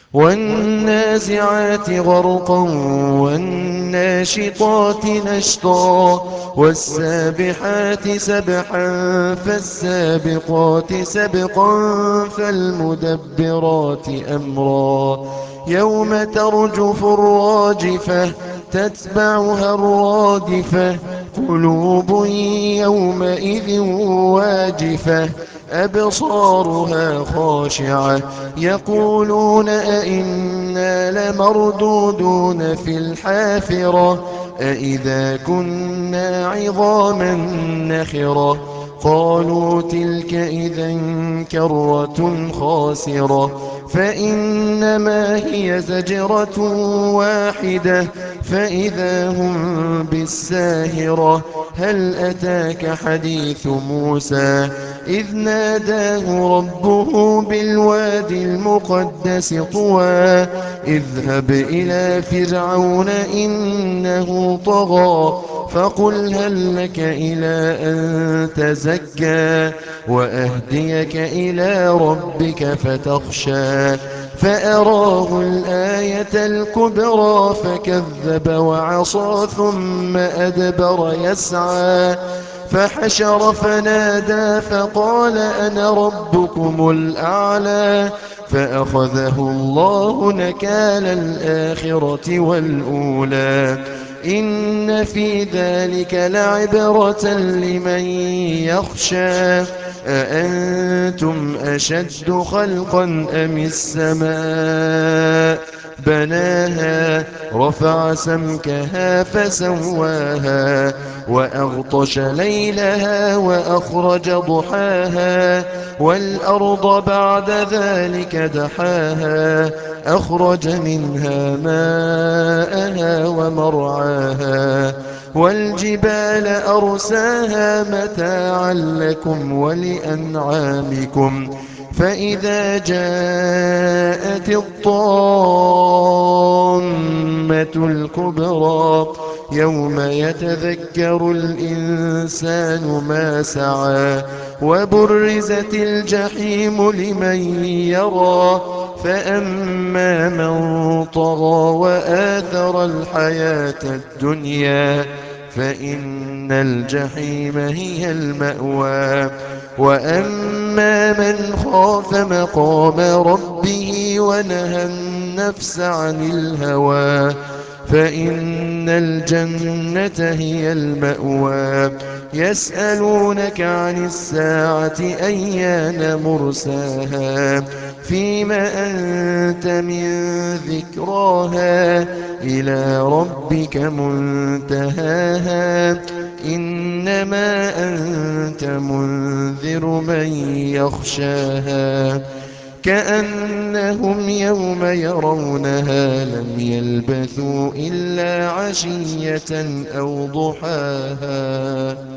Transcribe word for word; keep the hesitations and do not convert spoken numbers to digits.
والنازعات غرقا والناشطات نشطا والسابحات سبحا فالسابقات سبقا فالمدبرات أمرا يوم ترجف الراجفة تتبعها الرادفة قلوب يومئذ واجفة أبصارها خاشعة يقولون أئنا لمردودون في الحافرة أئذا كنا عظاما نخرة قالوا تلك إذا كرة خاسرة فإنما هي زجرة واحدة فإذا هم بالساهرة هل أتاك حديث موسى إذ ناداه ربه بالوادي المقدس طوى اذهب إلى فرعون إنه طغى فقل هل لك إلى أن تزكى وأهديك إلى ربك فتخشى فأراه الآية الكبرى فكذب وعصى ثم أدبر يسعى فحشر فنادى فقال أنا ربكم الأعلى فأخذه الله نكال الآخرة والأولى إن في ذلك لعبرة لمن يخشى أأنتم أشد خلقا أم السماء بناها رفع سمكها فسواها وأغطش ليلها وأخرج ضحاها والأرض بعد ذلك دحاها أخرج منها ماءها ومرعاها والجبال أرساها متاعا لكم ولأنعامكم فإذا جاءت الطامة الكبرى يوم يتذكر الإنسان ما سعى وبرزت الجحيم لمن يرى فأما من طغى وآثر الحياة الدنيا فإن الجحيم هي المأوى وأما من خاف مقام ربه ونهى النفس عن الهوى فإن الجنة هي المأوى يسألونك عن الساعة أيان مرساها فيم أنت من ذكراها إلى ربك منتهاها إنما أنت منذر من يخشاها كأنهم يوم يرونها لم يلبثوا إلا عشية أو ضحاها